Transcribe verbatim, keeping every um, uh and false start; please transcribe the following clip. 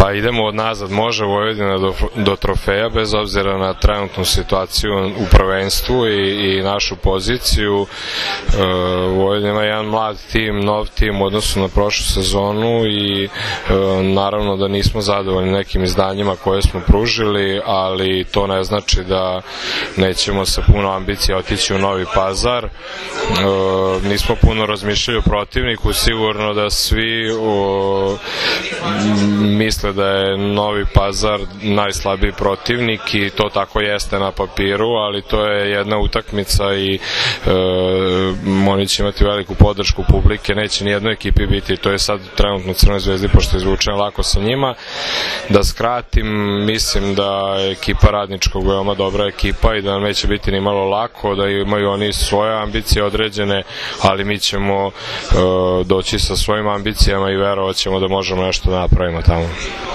Pa idemo od nazad, može Vojvodina do, do trofeja, bez obzira na trenutnu situaciju u prvenstvu i, i našu poziciju. E, Vojvodina ima jedan mlad tim, nov tim u odnosu na prošlu sezonu i e, naravno da nismo zadovoljni nekim izdanjima koje smo pružili, ali to ne znači da nećemo sa puno ambicija otići u Novi Pazar. E, nismo puno razmišljali o protivniku, sigurno da svi o, misle da je Novi Pazar najslabiji protivnik i to tako jeste na papiru, ali to je jedna utakmica i e, oni će imati veliku podršku publike, neće ni jednoj ekipi biti, to je sad trenutno Crnoj Zvezdi pošto je izvučeno lako sa njima. Da skratim, mislim da je ekipa Radničkog veoma dobra ekipa i da nam neće biti ni malo lako, da imaju oni svoje ambicije određene, ali mi ćemo e, doći sa svojim ambicijama i verovat ćemo da možemo nešto da napravimo tamo.